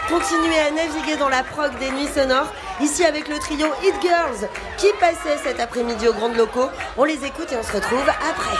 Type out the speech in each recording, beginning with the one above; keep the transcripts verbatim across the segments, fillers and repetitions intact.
continuer à naviguer dans la prog des nuits sonores, ici avec le trio Hit Girls qui passait cet après-midi aux Grandes Locaux. On les écoute et on se retrouve après.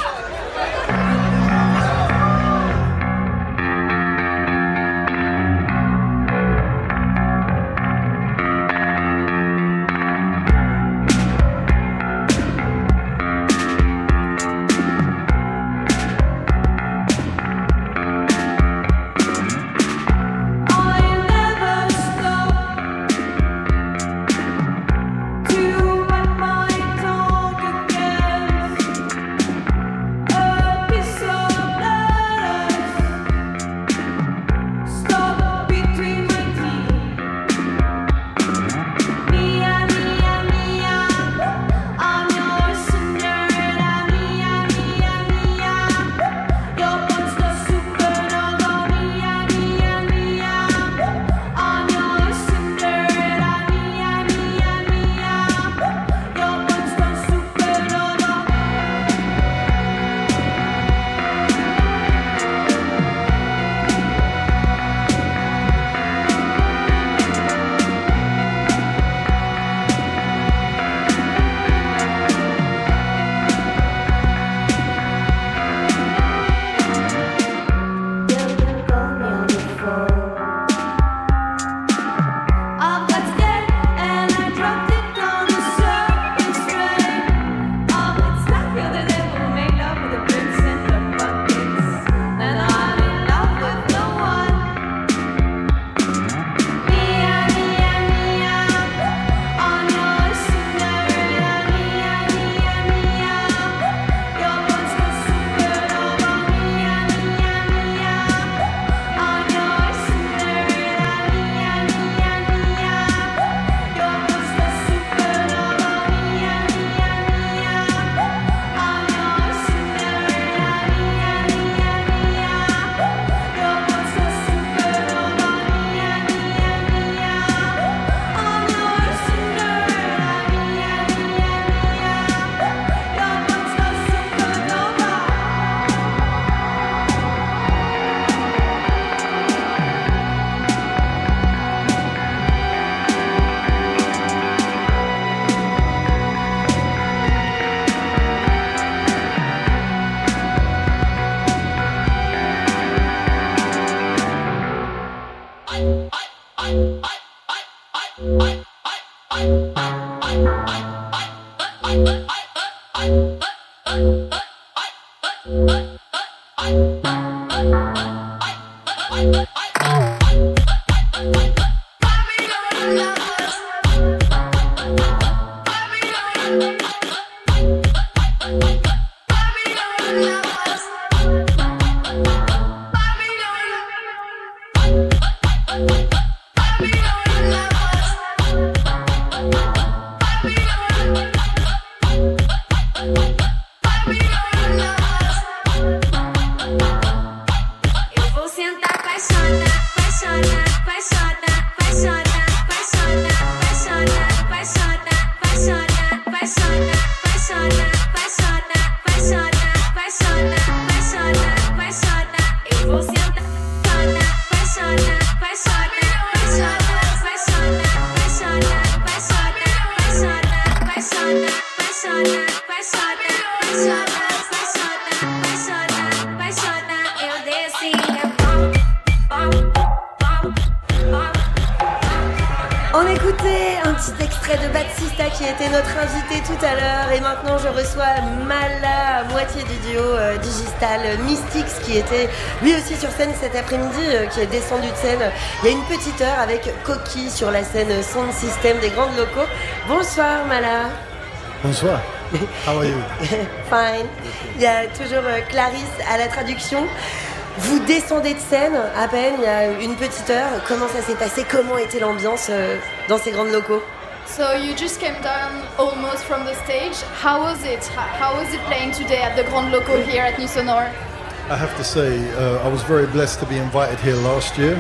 On écoutait un petit extrait de Baptista qui était notre invité tout à l'heure et maintenant je reçois Mala, moitié du duo euh, Digital Mystics qui était lui aussi sur scène cet après-midi, euh, qui est descendu de scène il y a une petite heure avec Coquille sur la scène Sound System des Grandes Locaux. Bonsoir Mala. Bonsoir. How are you? Fine. Il y a toujours euh, Clarisse à la traduction. Vous descendez de scène à peine, il y a une petite heure. Comment ça s'est passé? Comment était l'ambiance euh, dans ces Grandes Locaux? So you just came down almost from the stage. How was it? How was it playing today at the Grandes Locaux here at Nuits Sonores? I have to say, uh, I was very blessed to be invited here last year.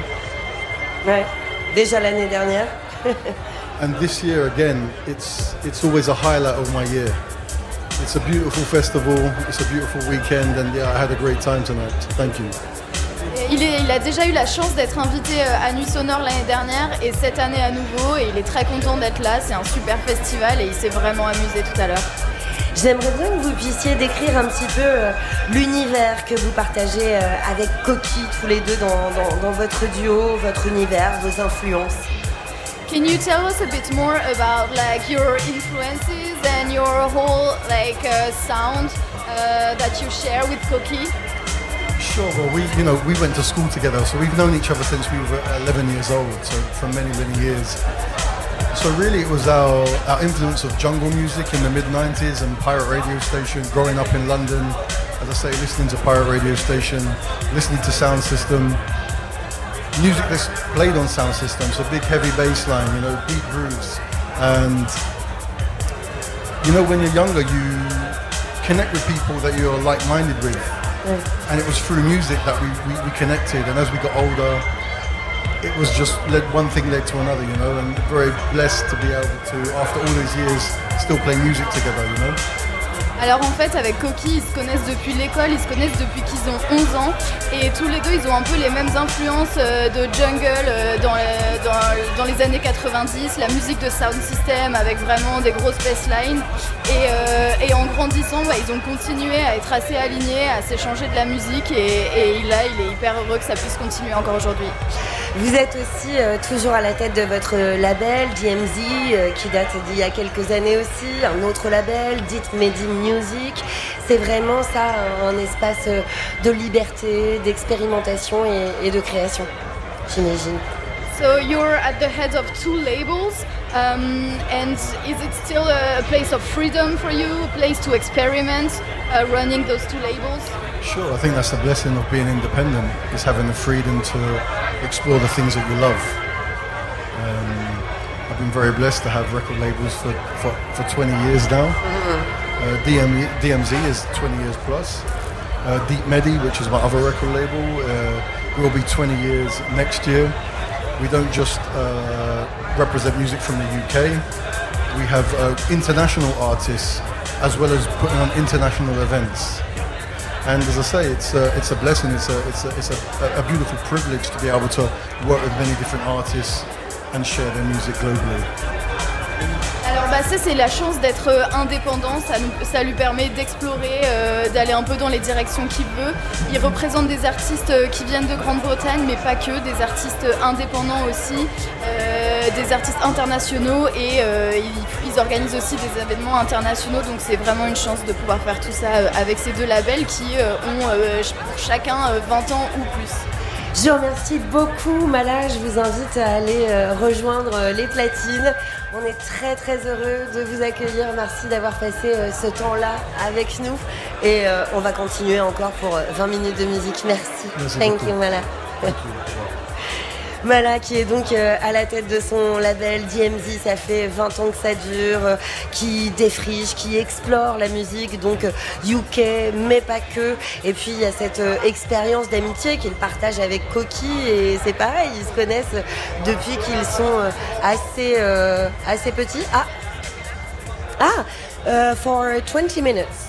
Ouais, déjà l'année dernière. And this year again, it's it's always a highlight of my year. It's a beautiful festival, it's a beautiful weekend, and yeah, I had a great time tonight. Thank you. il, est, il a déjà eu la chance d'être invité à Nuit Sonore l'année dernière et cette année à nouveau, et il est très content d'être là. C'est un super festival et il s'est vraiment amusé tout à l'heure. J'aimerais bien que vous puissiez décrire un petit peu euh, l'univers que vous partagez euh, avec Koki, tous les deux dans, dans, dans votre duo, votre univers, vos influences. Can you tell us a bit more about like your influences and your whole like uh, sound uh, that you share with Koki? Sure. Well, we, you know, we went to school together, so we've known each other since we were eleven years old, so for many, many years. So really it was our, our influence of jungle music in the mid nineties and pirate radio station, growing up in London, as I say, listening to pirate radio station, listening to sound system, music that's played on sound system, so big heavy bass line, you know, beat grooves. And, you know, when you're younger, you connect with people that you're like-minded with. Yeah. And it was through music that we, we, we connected, and as we got older, it was just led one thing led to another, you know, and very blessed to be able to, after all these years, still play music together, you know. Alors en fait avec Koki, ils se connaissent depuis l'école, ils se connaissent depuis qu'ils ont onze ans et tous les deux ils ont un peu les mêmes influences de jungle dans, dans, dans les années quatre-vingt-dix, la musique de sound system avec vraiment des grosses basslines et, euh, et en grandissant bah, ils ont continué à être assez alignés, à s'échanger de la musique et, et là il est hyper heureux que ça puisse continuer encore aujourd'hui. Vous êtes aussi euh, toujours à la tête de votre label D M Z euh, qui date d'il y a quelques années aussi, un autre label, Dit Medi Music. C'est vraiment ça, un espace de liberté, d'expérimentation et, et de création, j'imagine. So you're at the head of two labels, um, and is it still a place of freedom for you, a place to experiment, uh, running those two labels? Sure, I think that's the blessing of being independent, is having the freedom to explore the things that you love. Um, I've been very blessed to have record labels for, for, for twenty years now. Mm-hmm. uh, D M, D M Z is twenty years plus. Uh, Deep Medi, which is my other record label, uh, will be twenty years next year. We don't just uh, represent music from the U K. We have uh, international artists as well as putting on international events. And as I say, it's a, it's a blessing, it's, a, it's, a, it's a, a beautiful privilege to be able to work with many different artists and share their music globally. Alors bah ça c'est la chance d'être indépendant, ça, nous, ça lui permet d'explorer, euh, d'aller un peu dans les directions qu'il veut. Il représente des artistes qui viennent de Grande-Bretagne mais pas que, des artistes indépendants aussi, euh, des artistes internationaux et euh, ils, ils organisent aussi des événements internationaux, donc c'est vraiment une chance de pouvoir faire tout ça avec ces deux labels qui euh, ont euh, pour chacun vingt ans ou plus. Je vous remercie beaucoup Mala, je vous invite à aller euh, rejoindre euh, les platines. On est très très heureux de vous accueillir, merci d'avoir passé euh, ce temps-là avec nous et euh, on va continuer encore pour euh, vingt minutes de musique. Merci. Merci Thank beaucoup. you Mala. Thank you. Mala qui est donc euh, à la tête de son label D M Z, ça fait vingt ans que ça dure, euh, qui défriche, qui explore la musique, donc euh, U K, mais pas que. Et puis il y a cette euh, expérience d'amitié qu'il partage avec Koki et c'est pareil, ils se connaissent depuis qu'ils sont euh, assez, euh, assez petits. Ah, ah, uh, for twenty minutes.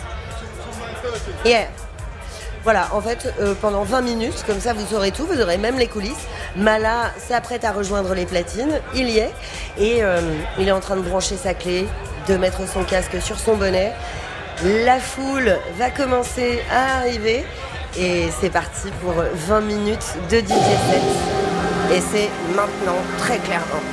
Yeah. Voilà, en fait, euh, pendant vingt minutes, comme ça vous saurez tout, vous aurez même les coulisses. Mala s'apprête à rejoindre les platines, il y est, et euh, il est en train de brancher sa clé, de mettre son casque sur son bonnet. La foule va commencer à arriver, et c'est parti pour vingt minutes de D J set. Et c'est maintenant, très clairement.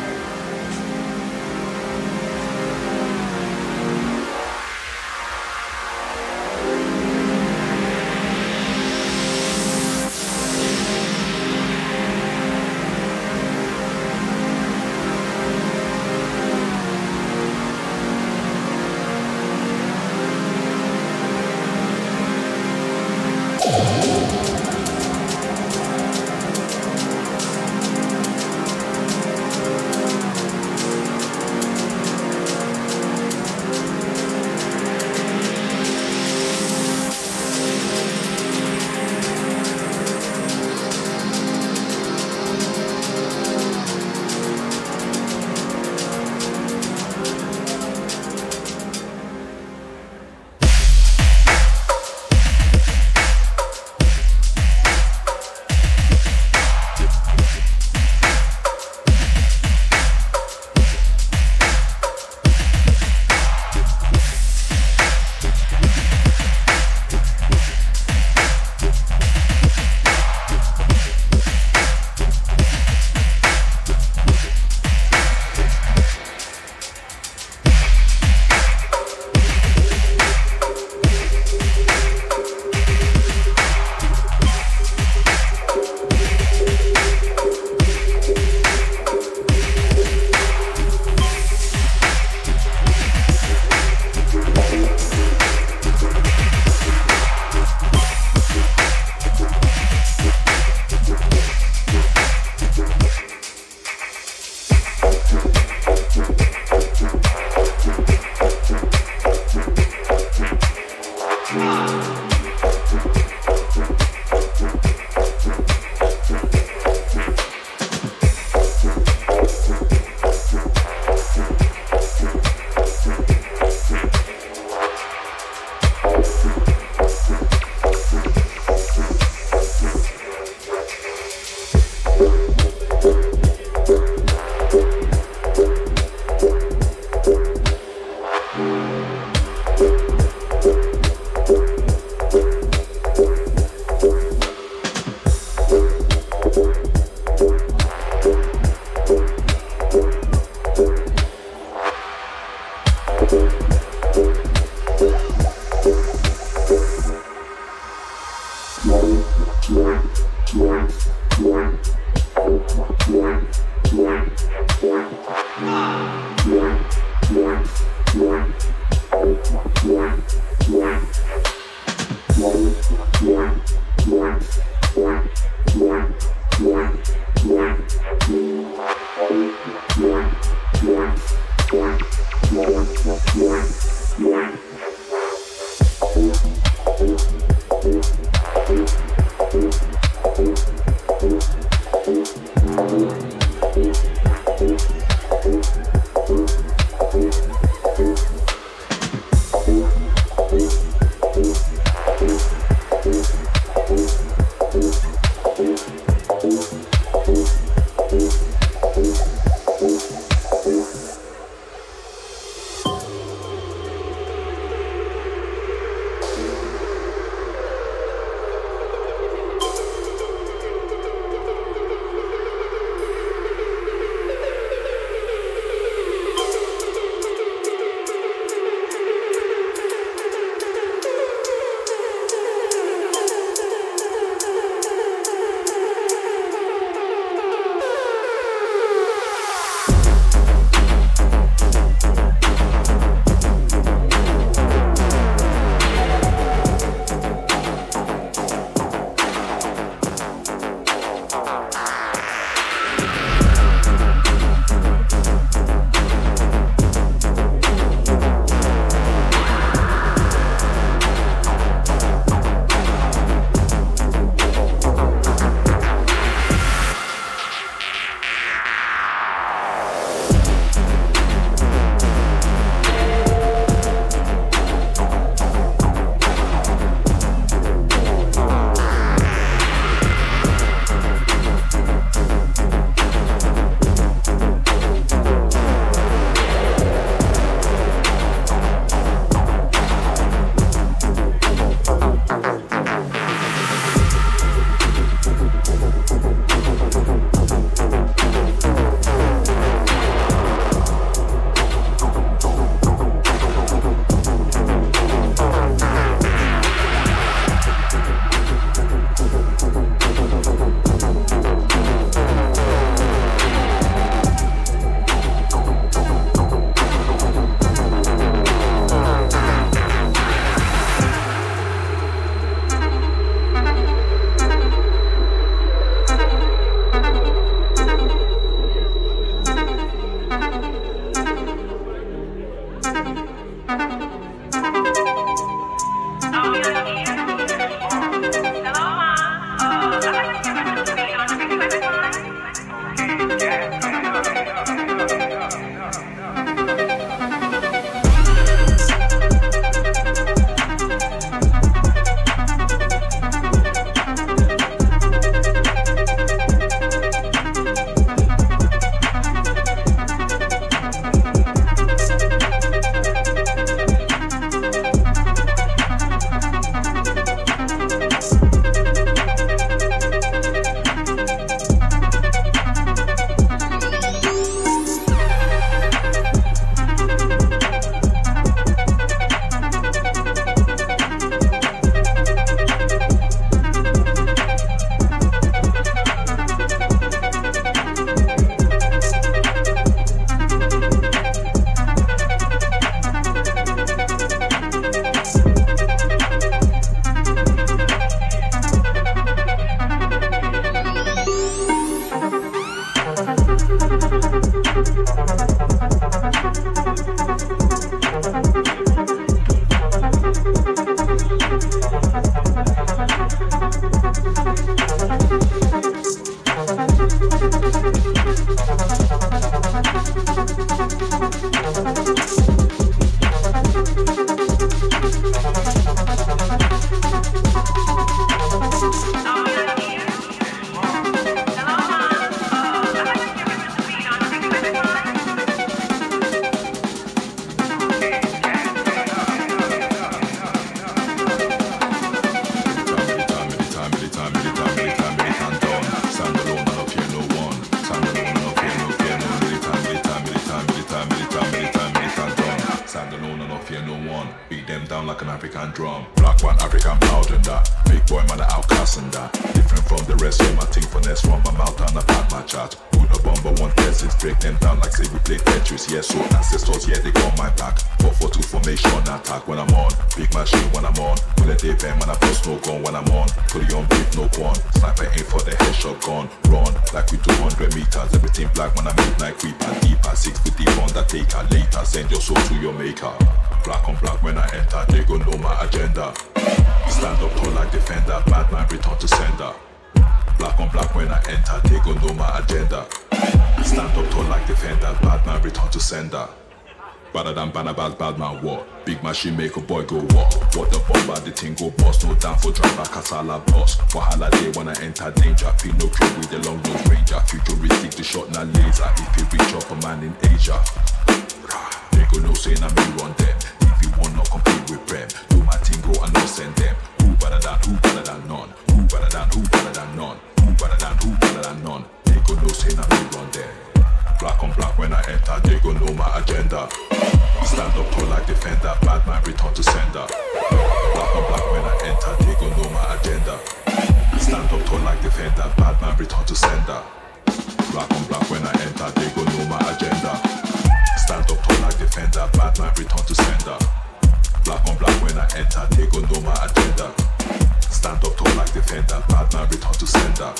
defender, bad man return to sender. Badder than banner, bad, bad man, what? Big machine make a boy go what? What the bomb by the thing go boss? No down for drive like Kasala boss. Wahala day when I enter danger. Feel no crib with the long nose ranger. Futuristic, the shot now laser. If you reach up a man in Asia, they go no saying I'm me run them. If you want not compete with Prem, do my thing go and not send them. Who better than, who better than none? Who better than, who better than none? Who better than, who better than none? They go no saying I'm me run them. Black on black when I enter, they gon' know my agenda. Stand up tall like defender, bad man return to sender. Black on black when I enter, they gon' know my agenda. Stand up tall like defender, bad man return to sender. Black on black when I enter, they gon' know my agenda. Stand up tall like defender, bad man return to sender. Black on black when I enter, they gon' know my agenda. Stand up tall like defender, bad man return to sender.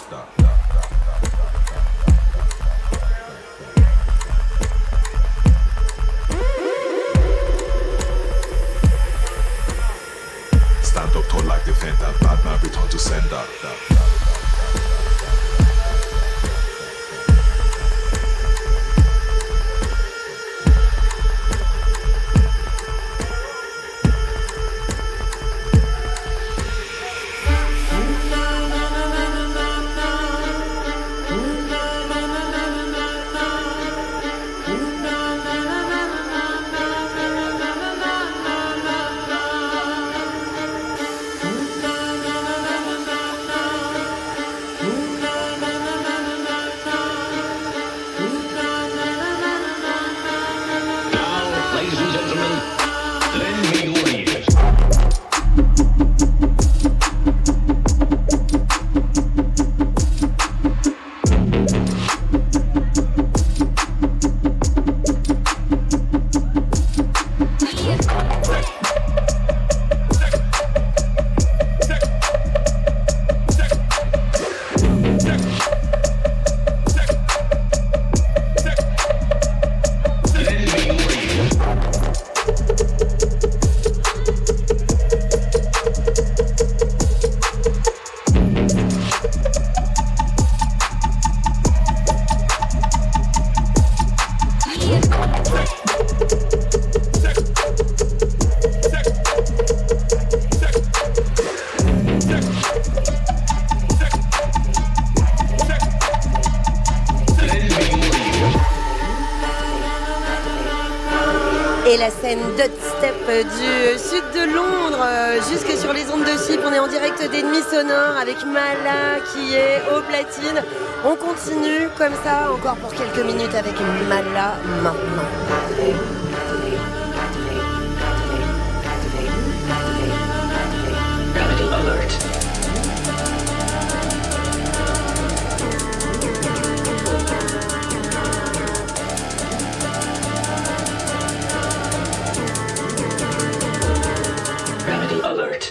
Stand up tall like defender, bad man return to sender. Et la scène dubstep du sud de Londres, jusque sur les ondes de Chypre. On est en direct d'Ennemis Sonores avec Mala qui est au platine. On continue comme ça encore pour quelques minutes avec Mala maintenant. Alert.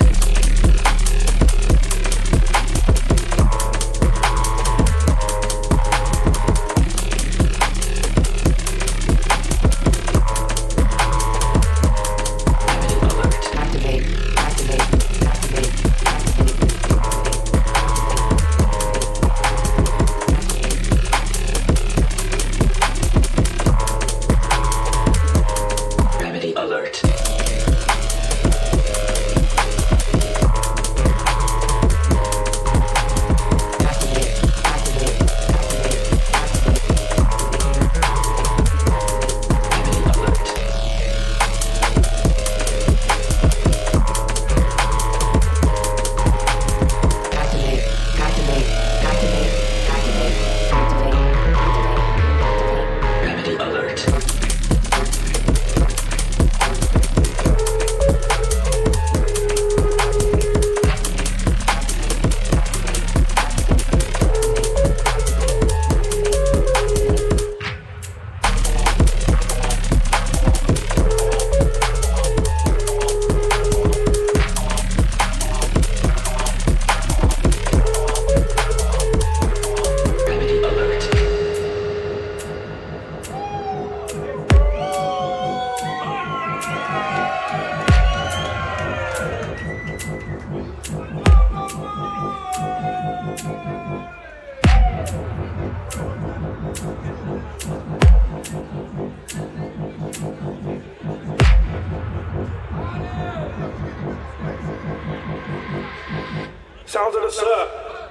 Sounds of the surf.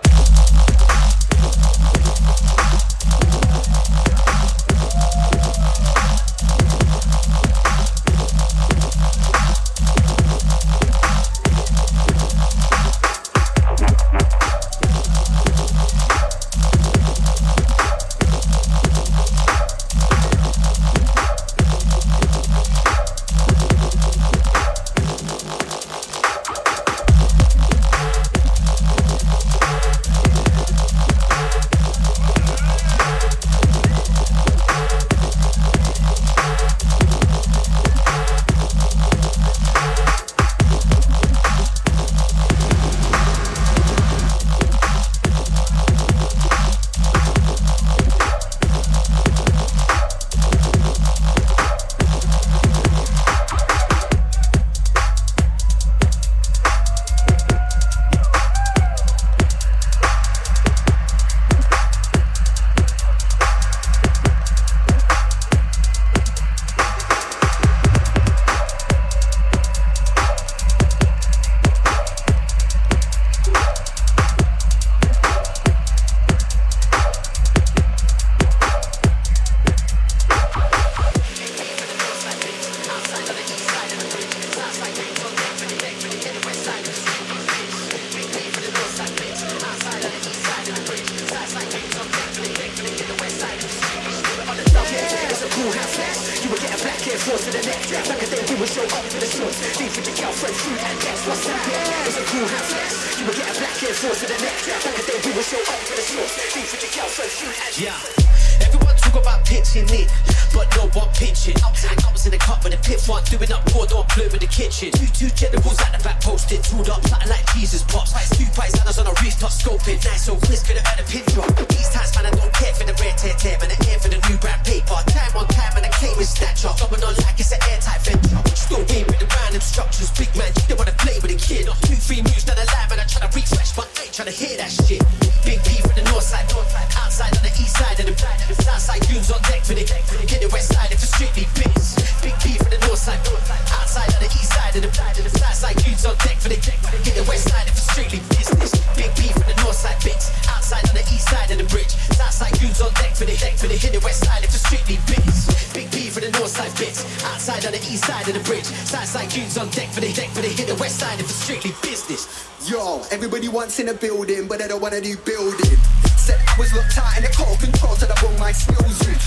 In a building, but I don't wanna do building. Said I was locked out in the cold control till I brought my skills in.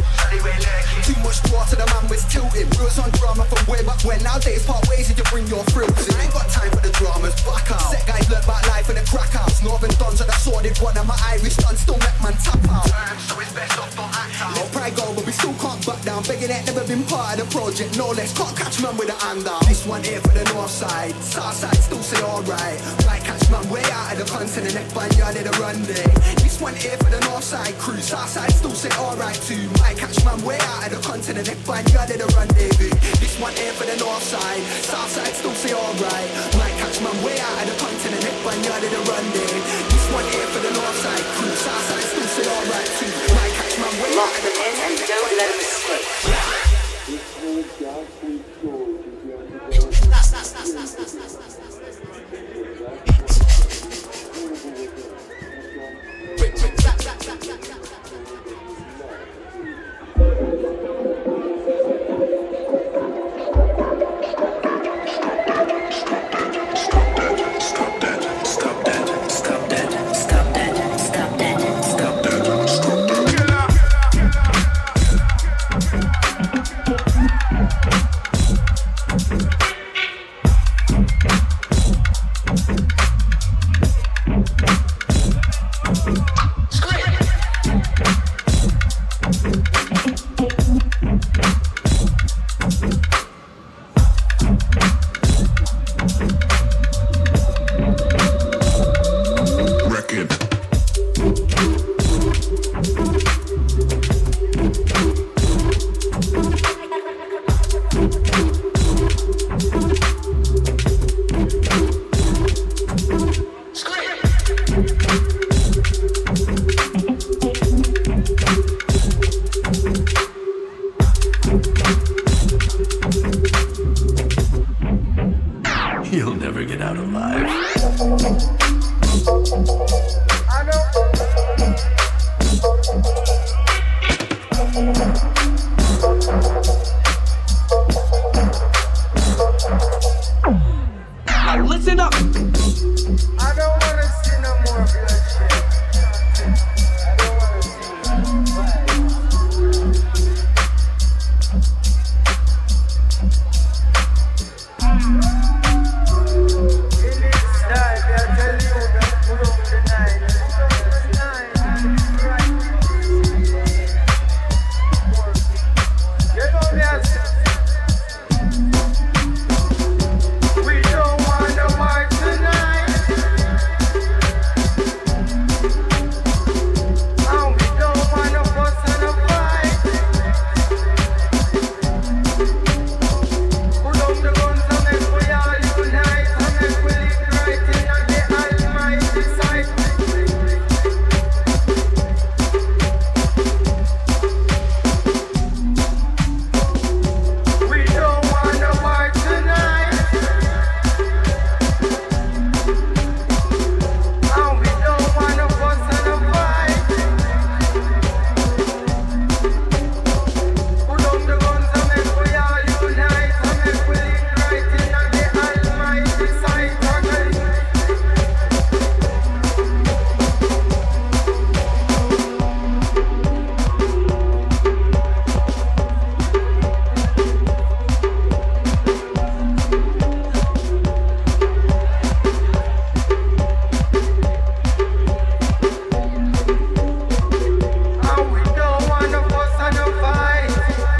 Too much water, the man was tilting. Wheels on drama from way back when. Nowadays, part ways if you bring your thrills in. I ain't got time for the dramas, back out. Set guys learn about life in the crack house. Northern dons are the sordid one, and my Irish dons still make man tap out. So it's best off don't act out. Let pride go, but we still can't back down. Begging it, never been part of the project. No less, can't catch man with a hand out. This one here for the north side. South side still say alright. Might catch man way out of the pants and the neck band yard of the run day. This one here for the north side crew. South side still say alright too. Might catch man way out of the continent, neck band yard of the rendezvous. This one here for the north side. South side still say alright. Might catch man way out of the continent, neck band yard of the rendezvous. This one here for the north side crew. South side still say alright too. Might catch man way out of the continent, neck band yard of the rendezvous. Now listen up. I don't wanna see no more bloodshed. I don't wanna see in this time, I tell you that pull up the night. You know me, I say. We don't wanna war tonight. And we don't wanna fuss and a fight. Put down the guns and make we all unite. And make we live right in the Almighty sight. We don't wanna war tonight. And we don't wanna fuss and a fight. Put down the guns and make we all unite. And make we live right in the Almighty sight. And we don't wanna fuss and a fight.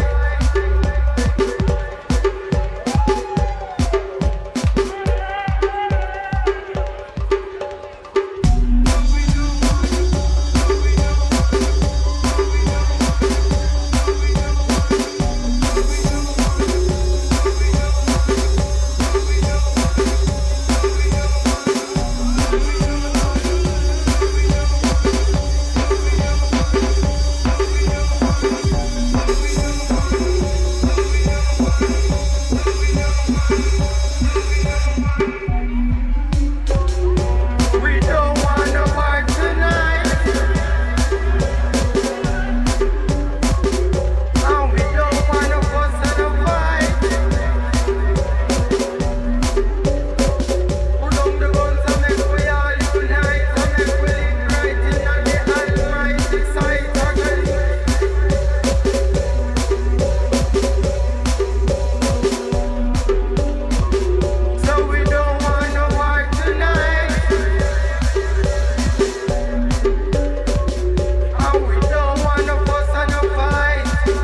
We don't wanna war tonight. And we don't wanna fuss and a fight. Put down the guns and make we all unite. And make we live right in the Almighty sight. So we don't wanna war tonight. And we don't wanna fuss and a fight.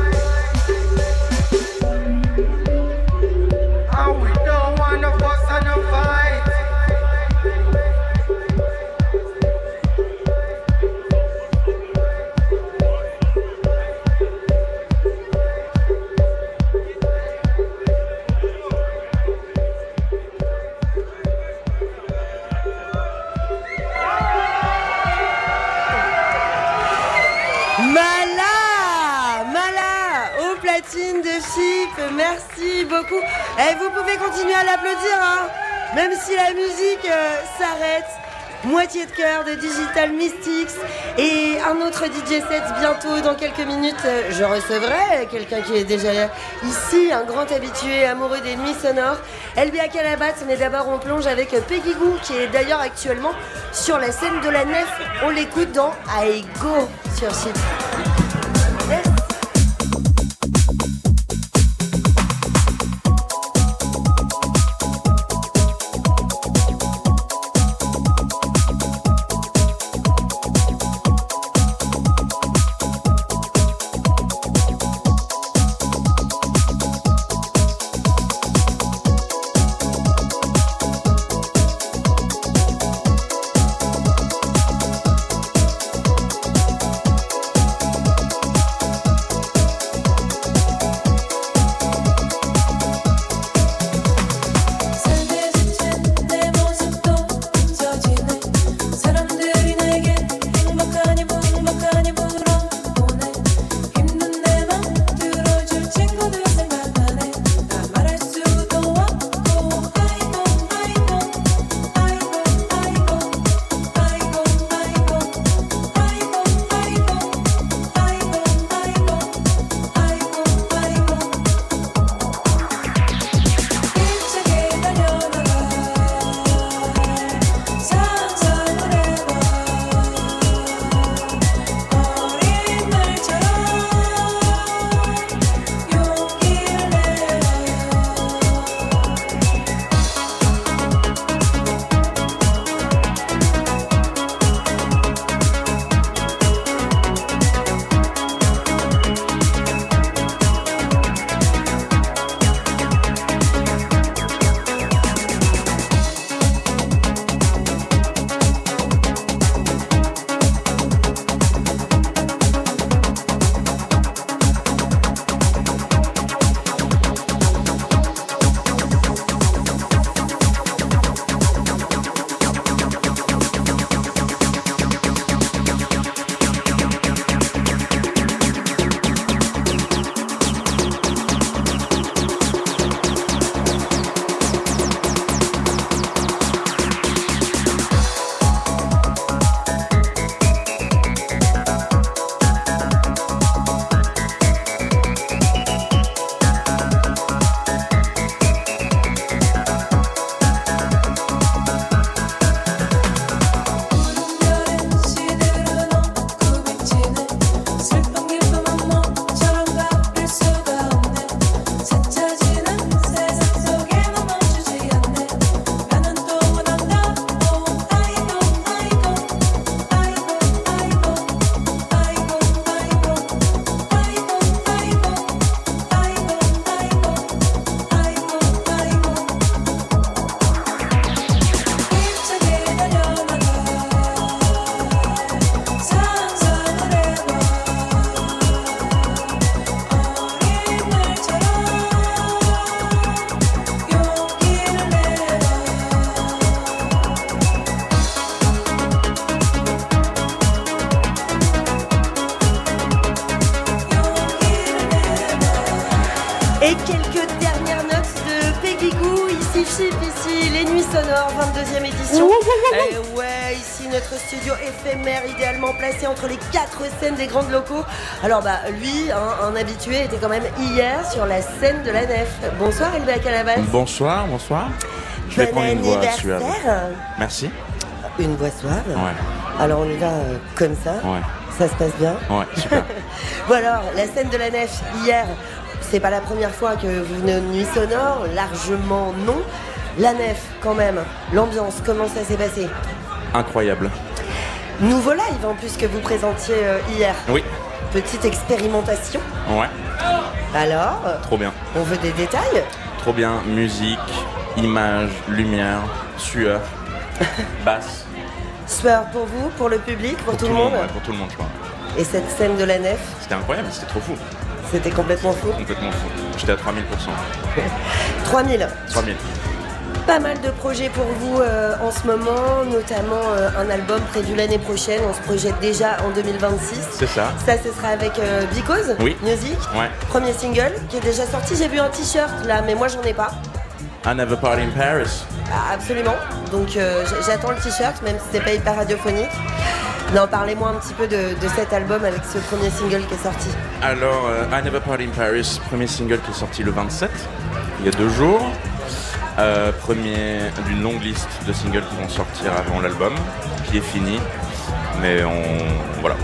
And we don't wanna fuss and a fight. Mala Mala au platine de Chip, merci beaucoup. Et vous pouvez continuer à l'applaudir, hein, même si la musique euh, s'arrête. Moitié de cœur de Digital Mystics et un autre D J set bientôt dans quelques minutes. euh, Je recevrai quelqu'un qui est déjà ici, un grand habitué amoureux des nuits sonores. L B A Calabat, mais d'abord on plonge avec Peggy Gou qui est d'ailleurs actuellement sur la scène de la Nef. On l'écoute dans I Go sur Chip. Yes. Et quelques dernières notes de Peggy Gou, ici Chip, ici les Nuits Sonores, vingt-deuxième édition. Et ouais, ici notre studio éphémère, idéalement placé entre les quatre scènes des grandes locaux. Alors bah lui, hein, un habitué, était quand même hier sur la scène de la Nef. Bonsoir L B A Calabasse. Bonsoir, bonsoir. Je vais Bon prendre une voix suave. anniversaire. Merci. Une voix suave. Ouais. Alors on y va euh, comme ça. Ouais. Ça se passe bien. Ouais, super. Bon alors, la scène de la Nef, hier, c'est pas la première fois que vous venez aux Nuits Sonores, largement non. La Nef, quand même, l'ambiance, comment ça s'est passé? Incroyable. Nouveau live en plus que vous présentiez euh, hier. Oui. Petite expérimentation. Ouais. Alors, Trop bien. on veut des détails? Trop bien. Musique, images, lumière, sueur, basse. Sueur pour vous, pour le public, pour, tout, le monde, ouais, pour tout le monde, je crois. Et cette scène de la Nef, C'était incroyable, c'était trop fou. c'était complètement fou. Complètement fou. J'étais à trois mille pour cent. trois mille. trois mille. Pas mal de projets pour vous euh, en ce moment, notamment euh, un album prévu l'année prochaine. On se projette déjà en deux mille vingt-six. C'est ça. Ça, ce sera avec euh, Because Oui. Music. Ouais. Premier single qui est déjà sorti. J'ai vu un t-shirt là, mais moi j'en ai pas. I Never Party in Paris. Ah, absolument. Donc euh, j- j'attends le t-shirt, même si c'est pas hyper radiophonique. Non, parlez-moi un petit peu de, de cet album avec ce premier single qui est sorti. Alors, euh, I Never Party in Paris, premier single qui est sorti le vingt-sept, il y a deux jours. Euh, premier d'une longue liste de singles qui vont sortir avant l'album, qui est fini. Mais on... voilà.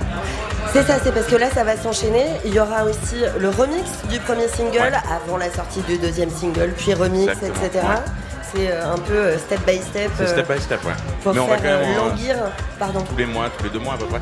C'est ça, c'est parce que là ça va s'enchaîner. Il y aura aussi le remix du premier single Ouais. avant la sortie du deuxième single, puis remix, Exactement, et cetera. ouais. C'est euh, un peu euh, step by step. C'est euh, step by step, ouais. Pour Mais on faire va quand même euh, en- languir, pardon, tous les mois, tous les deux mois à peu près.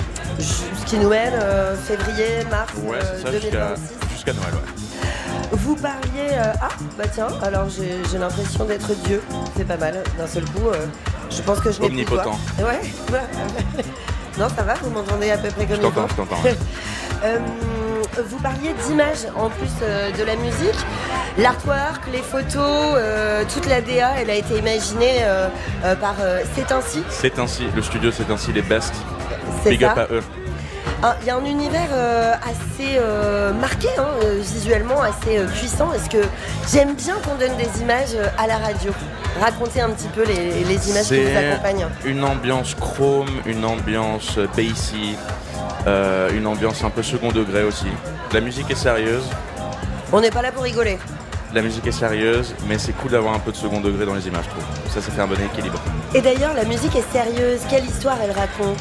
jusqu'à Noël, euh, février, mars Ouais, euh, c'est ça, jusqu'à deux mille vingt-six. jusqu'à Noël, ouais. Vous parliez... euh, ah, bah tiens, alors j'ai j'ai l'impression d'être Dieu. C'est pas mal, d'un seul coup. euh, je pense que je n'ai plus de voix. Omnipotent. Ouais, ouais. Non, ça va, vous m'entendez à peu près comme Je il faut. t'entends, je t'entends. Ouais. Euh, vous parliez d'images en plus euh, de la musique. L'artwork, les photos, euh, toute la D A, elle a été imaginée euh, euh, par euh, C'est ainsi. C'est ainsi, le studio C'est ainsi, les best. C'est Big ça. up à eux. Ah, il y a un univers euh, assez euh, marqué, hein, euh, visuellement assez euh, puissant. Est-ce que j'aime bien qu'on donne des images euh, à la radio? Racontez un petit peu les, les images qui vous C'est accompagnent. une ambiance chrome, une ambiance bassy, euh, une ambiance un peu second degré aussi. La musique est sérieuse, On n'est pas là pour rigoler. la musique est sérieuse, mais c'est cool d'avoir un peu de second degré dans les images, je trouve. Ça, ça fait un bon équilibre. Et d'ailleurs, la musique est sérieuse. Quelle histoire elle raconte?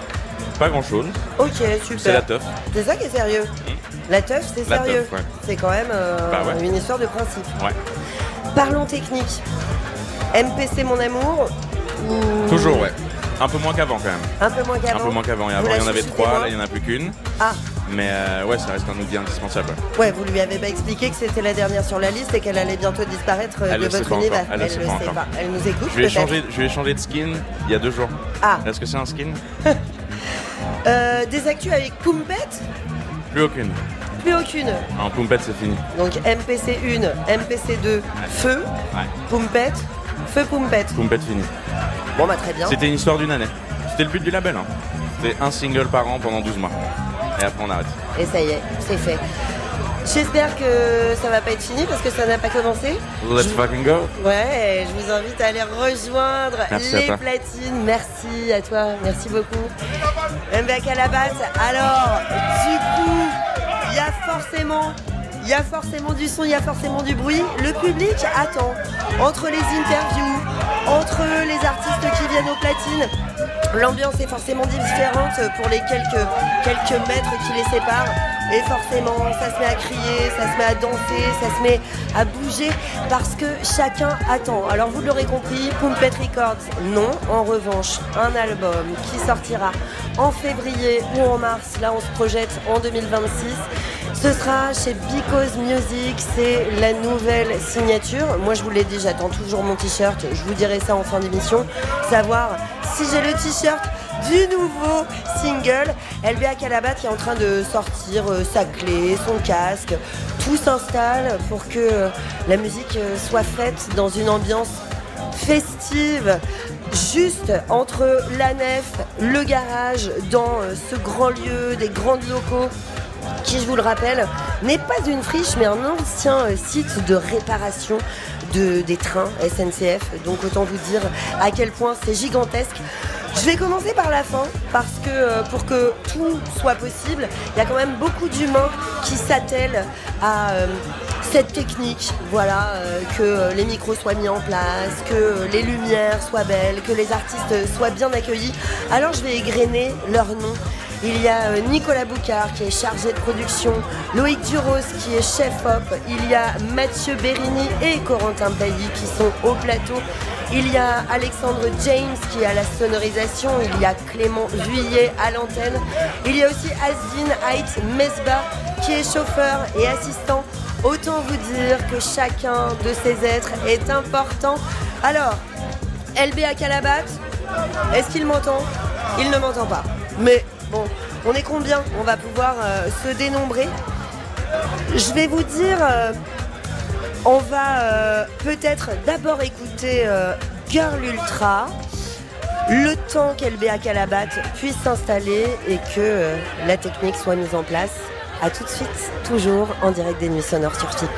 Pas grand chose, Ok, super. c'est la teuf. C'est ça qui est sérieux. La teuf, c'est La sérieux. teuf, ouais. C'est quand même euh, Bah ouais. une histoire de principe. Ouais. Parlons technique. M P C mon amour ou... Toujours, ouais. Un peu moins qu'avant quand même. Un peu moins Un qu'avant. peu moins qu'avant. Et Vous avant, la il y en avait chouchoutez trois, moins là, il n'y en a plus qu'une. Ah, Mais euh, ouais, ça reste un outil indispensable. ouais, vous lui avez pas expliqué que c'était la dernière sur la liste et qu'elle allait bientôt disparaître euh, Elle de le sait votre pas univers. encore. Elle le sait le pas sait encore. pas. Elle nous écoute Je lui ai peut-être. changé, je lui ai changé de skin il y a deux jours. Ah, Est-ce que c'est un skin? euh, des actus avec Poumpet? Plus aucune. Plus aucune. En Poumpet, c'est fini. Donc M P C un, M P C deux, feu, Ouais. Poumpet, feu Poumpet. Poumpet fini. Bon bah très bien. C'était une histoire d'une année. C'était le but du label. Hein. C'était un single par an pendant douze mois. Et après, on arrête. Et ça y est, c'est fait. J'espère que ça va pas être fini parce que ça n'a pas commencé. Let's Je- fucking go. Ouais, je vous invite à aller rejoindre Merci à les toi. platines. Merci à toi, merci beaucoup. M B A Calabasse. Alors, du coup, il y a forcément, il y a forcément du son, il y a forcément du bruit. Le public attend. Entre les interviews, entre les artistes qui viennent aux platines, l'ambiance est forcément différente pour les quelques, quelques mètres qui les séparent. Et forcément, ça se met à crier, ça se met à danser, ça se met à bouger parce que chacun attend. Alors vous l'aurez compris, Poumpet Records, non. En revanche, un album qui sortira en février ou en mars, là on se projette en deux mille vingt-six. Ce sera chez Because Music, c'est la nouvelle signature. Moi je vous l'ai dit, j'attends toujours mon t-shirt, je vous dirai ça en fin d'émission. Savoir si j'ai le t-shirt du nouveau single. L B A Calabasse qui est en train de sortir euh, sa clé, son casque. Tout s'installe pour que euh, la musique euh, soit faite dans une ambiance festive, juste entre la nef, le garage, dans euh, ce grand lieu, des grands locaux qui, je vous le rappelle, n'est pas une friche, mais un ancien euh, site de réparation de, des trains S N C F. Donc autant vous dire à quel point c'est gigantesque. Je vais commencer par la fin, parce que euh, pour que tout soit possible, il y a quand même beaucoup d'humains qui s'attellent à euh, cette technique. Voilà, euh, que les micros soient mis en place, que les lumières soient belles, que les artistes soient bien accueillis. Alors je vais égrener leurs noms. Il y a Nicolas Boucard qui est chargé de production, Loïc Duros qui est chef-op, il y a Mathieu Bérini et Corentin Bailly qui sont au plateau, il y a Alexandre James qui est à la sonorisation, il y a Clément Vuillet à l'antenne, il y a aussi Asdin Haït Mesbah qui est chauffeur et assistant. Autant vous dire que chacun de ces êtres est important. Alors, L B à Calabat, est-ce qu'il m'entend ? Il ne m'entend pas. Mais bon, on est combien ? On va pouvoir euh, se dénombrer. Je vais vous dire, euh, on va euh, peut-être d'abord écouter euh, Girl Ultra, le temps qu'L B à Calabat puisse s'installer et que euh, la technique soit mise en place. A tout de suite, toujours en direct des Nuits Sonores sur F I P.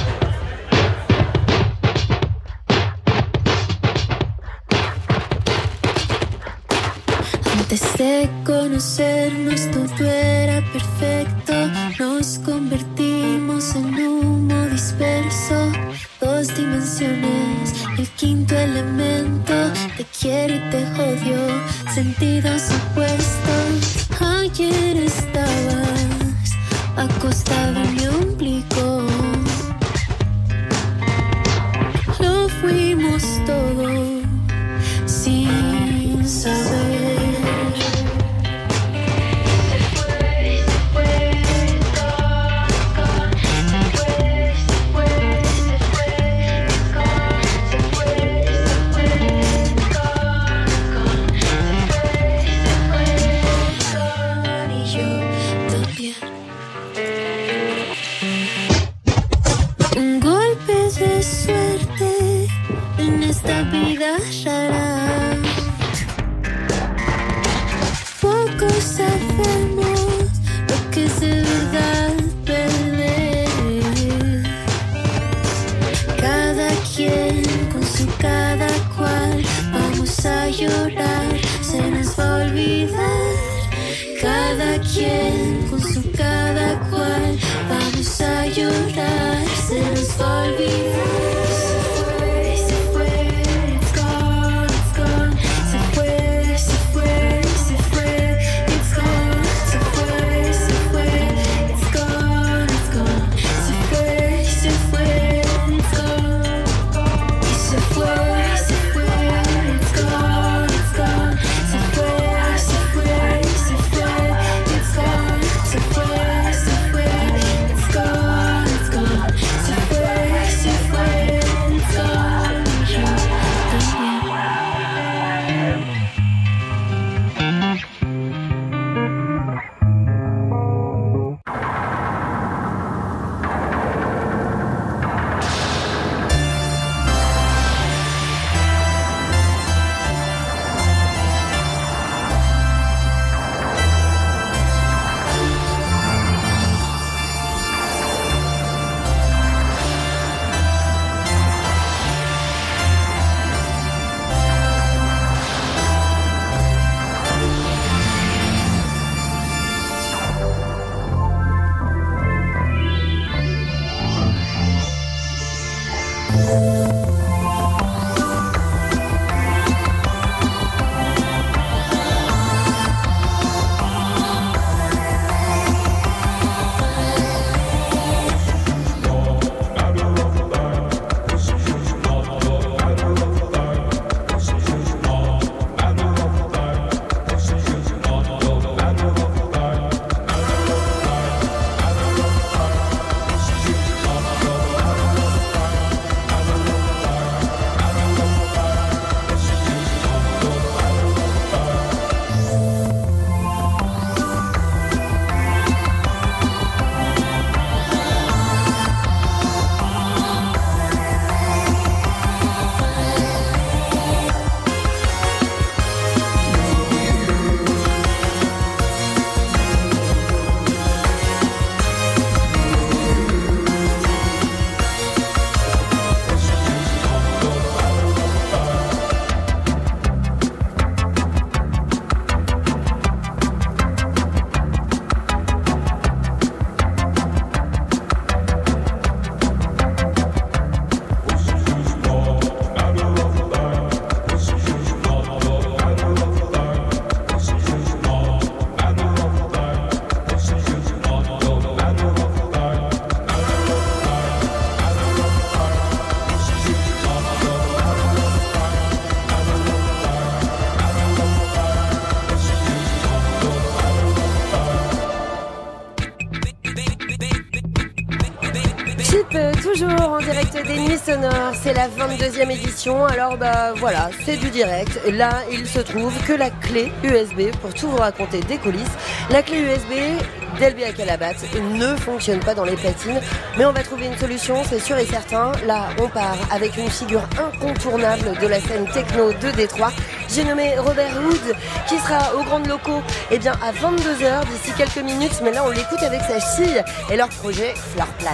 Antes de conocernos todo era perfecto, nos convertimos en humo disperso, dos dimensiones, el quinto elemento, te quiero y te odio, sentidos opuestos. Ayer estabas acostado en mi ombligo, lo fuimos todo sin saber. Esta vida rara, pocos sabemos lo que es de verdad perder. Cada quien con su cada cual, vamos a llorar, se nos va a olvidar. Cada quien con su cada cual, vamos a llorar, se nos va a olvidar. Zip, euh, toujours en direct des Nuits Sonores, c'est la vingt-deuxième édition, alors bah voilà, c'est du direct. Là, il se trouve que la clé U S B, pour tout vous raconter des coulisses, la clé U S B d'Elby Akalabat ne fonctionne pas dans les platines, mais on va trouver une solution, c'est sûr et certain. Là, on part avec une figure incontournable de la scène techno de Détroit. J'ai nommé Robert Hood, qui sera au Grand Locaux eh bien, à vingt-deux heures d'ici quelques minutes, mais là on l'écoute avec sa fille et leur projet Floorplan.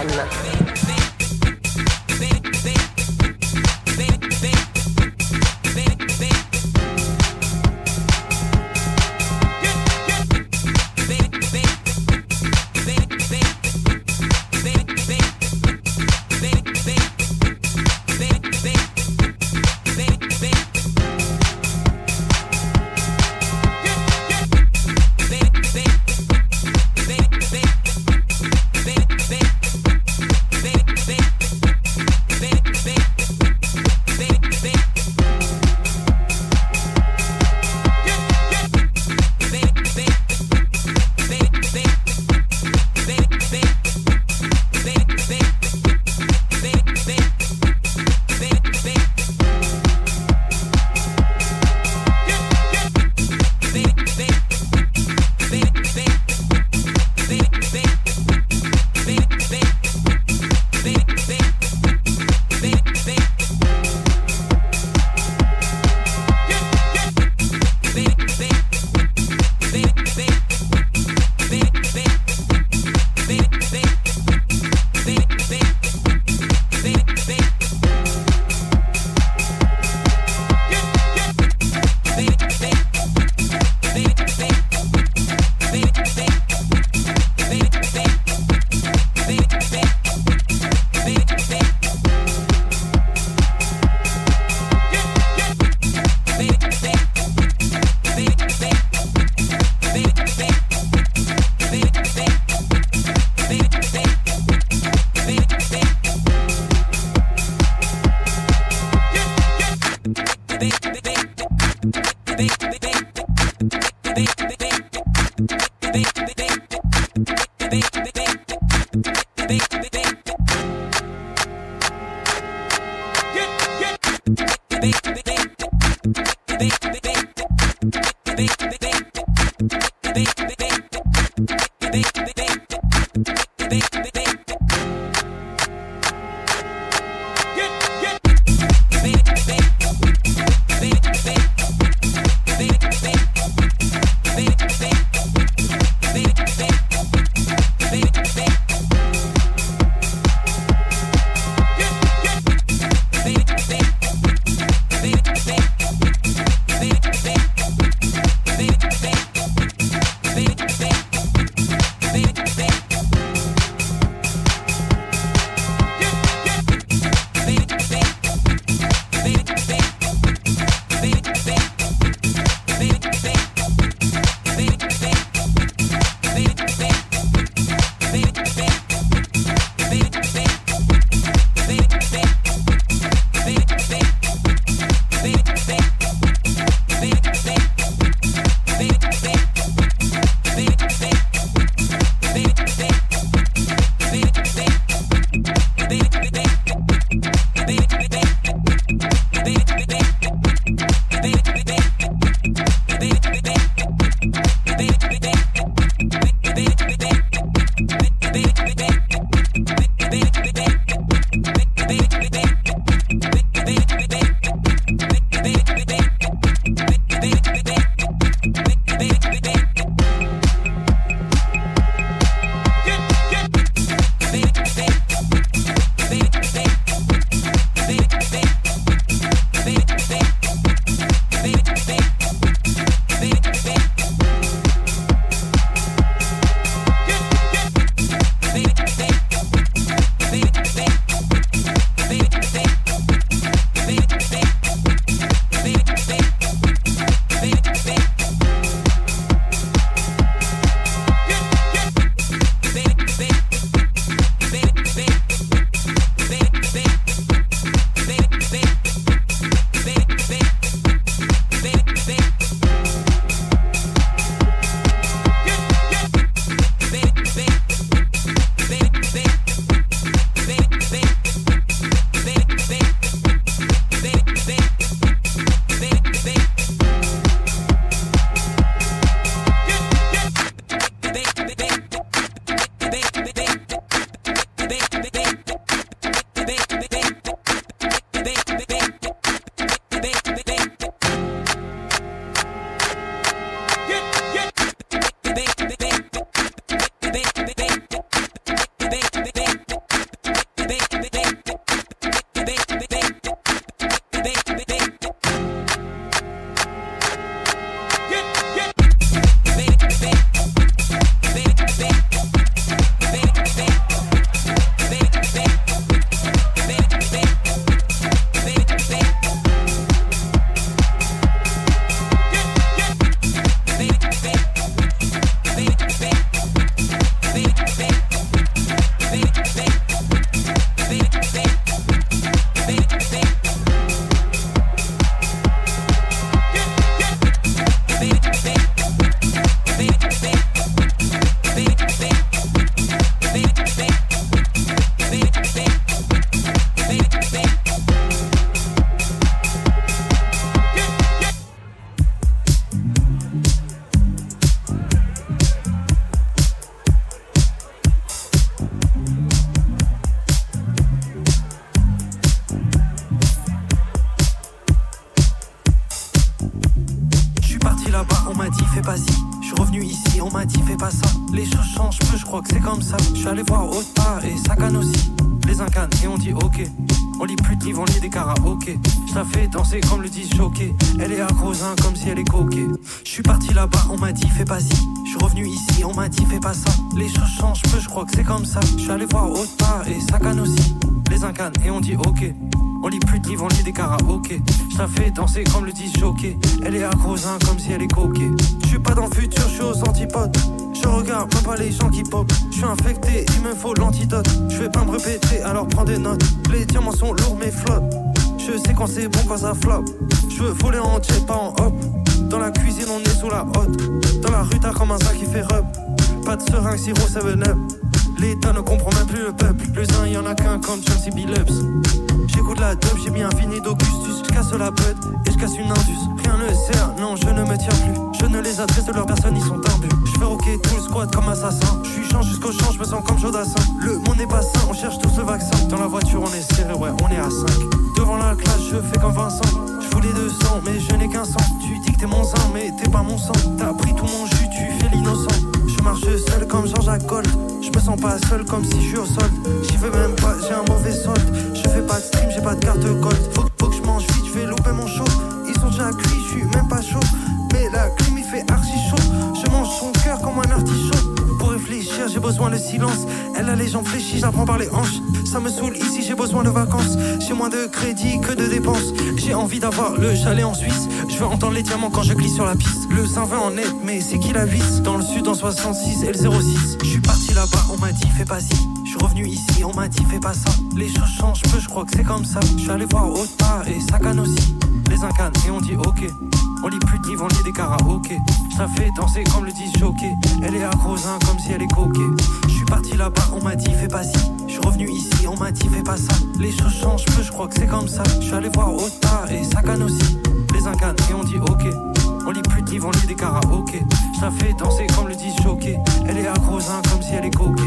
m'a dit fais pas ça. Les choses changent peu, je crois que c'est comme ça. Je suis allé voir Ota et Sagan aussi. Les incarne et on dit ok. On lit plus de livres, on lit des karaokés. Je la fais danser comme le disent choqué. Elle est accrosin comme si elle est coquée. Je suis parti là-bas, on m'a dit fais pas ci. Je suis revenu ici, on m'a dit fais pas ça. Les choses changent peu, je crois que c'est comme ça. Je suis allé voir Ota et Sagan aussi. Les incarne et on dit ok. On lit plus de livres, on lit des karaokés. Je la fais danser comme le disent choqué. Elle est accrosin comme si elle est coquée. Je suis pas dans le futur, je suis aux antipodes. Je regarde même pas les gens qui pop. Je suis infecté, il me faut l'antidote. Je vais pas me répéter, alors prends des notes. Les diamants sont lourds mais flottent. Je sais quand c'est bon, quand ça floppe. Je veux voler en jet, pas en hop. Dans la cuisine, on est sous la hotte. Dans la rue, t'as comme un sac qui fait rub. Pas de seringue, sirop, seven up. L'État ne comprend même plus le peuple. Le zin, y'en a qu'un comme Chelsea Billups. J'écoute la dub, j'ai mis un fini d'Augustus. Je casse la bud et je casse une indus. Rien ne sert, non, je ne me tiens plus. Je ne les adresse de leur personne, ils sont imbus. Je fais rocker tout le squad comme assassin. Je suis change jusqu'au champ, je me sens comme Jodassin. Le monde n'est pas sain, on cherche tous le vaccin. Dans la voiture, on est serré, ouais, on est à cinq. Devant la classe, je fais comme Vincent. Je voulais deux cents, mais je n'ai qu'un sang. Tu dis que t'es mon zin, mais t'es pas mon sang. T'as pris tout mon jus, tu fais l'innocent. Je marche seul comme Jean-Jacques Gold. Je me sens pas seul comme si je suis au sol. J'y veux même pas, j'ai un mauvais solde. Je fais pas de stream, j'ai pas de carte gold. Faut, faut que je mange vite, je vais louper mon show. Ils sont déjà cuits, je suis même pas chaud. Mais la clim il fait archi chaud. Je mange son cœur comme un artichaut. Pour réfléchir, j'ai besoin de silence. Elle a les jambes fléchies, je la prends par les hanches. Ça me saoule ici, j'ai besoin de vacances. J'ai moins de crédit que de dépenses. J'ai envie d'avoir le chalet en Suisse. Je veux entendre les diamants quand je glisse sur la piste. Le cent vingt en net, mais c'est qui la vis? Dans le sud en soixante-six et le zéro six. Je suis parti là-bas, on m'a dit fais pas ci. Je suis revenu ici, on m'a dit fais pas ça. Les choses changent peu, je crois que c'est comme ça. Je suis allé voir Ota et Sagan aussi. Les incarne et on dit ok. On lit plus de livres, on lit des karaokés. Je la fais danser comme le disent choqué. Elle est accrosin comme si elle est coquée. Je suis parti là-bas, on m'a dit fais pas ci. Je suis revenu ici, on m'a dit fais pas ça. Les choses changent peu, je crois que c'est comme ça. Je suis allé voir Ota et Sagan aussi. Les incarne et on dit ok. On lit plus de livres, on lit des karaokés. Je la fais danser comme le disent choqué. Elle est accrosin comme si elle est coquée.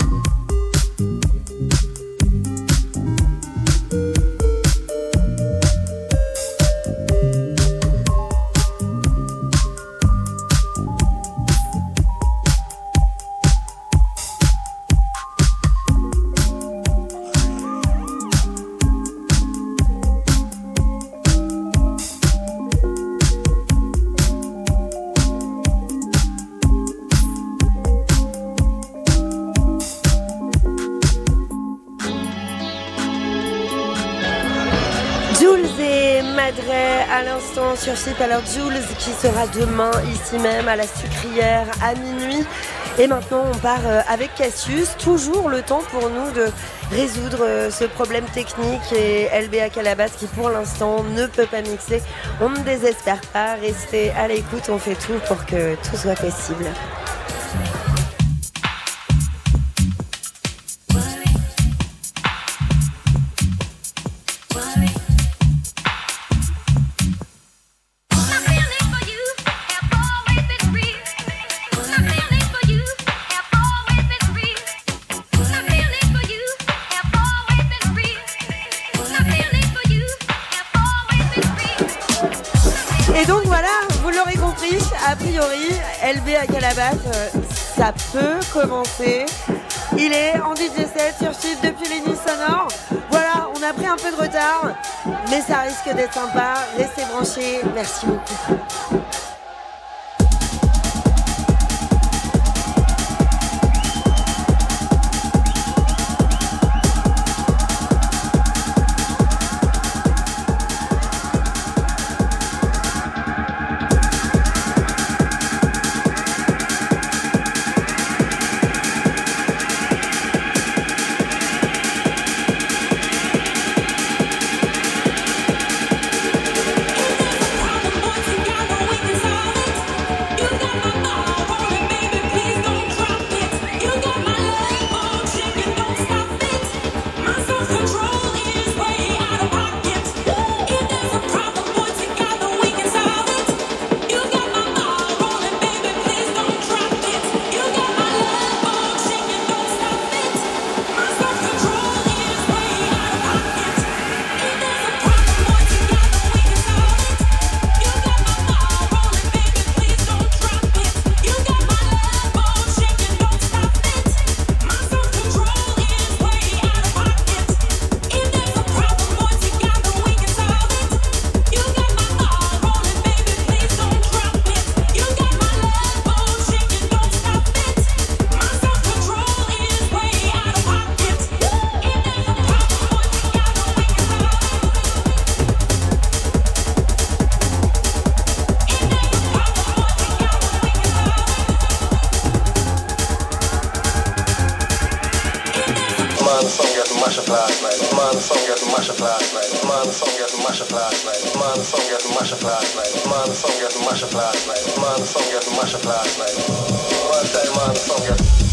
À l'instant sur Chip, alors Jules qui sera demain ici même à la Sucrière à minuit. Et maintenant on part avec Cassius, toujours le temps pour nous de résoudre ce problème technique et L B A Calabas qui pour l'instant ne peut pas mixer. On ne désespère pas, restez à l'écoute, on fait tout pour que tout soit possible. A priori, L B à Calabas, ça peut commencer. Il est en D J set sur Shift depuis les nuits sonores. Voilà, on a pris un peu de retard, mais ça risque d'être sympa. Restez branchés. Merci beaucoup. Together we can solve Man, the song got mash up last night. Man, the song got mash up last night. Man, the song got mash up last night. Man, the song got mash up last night. Man, the song got mash up last night. Man, the song got mash up last night. One time, man, the song got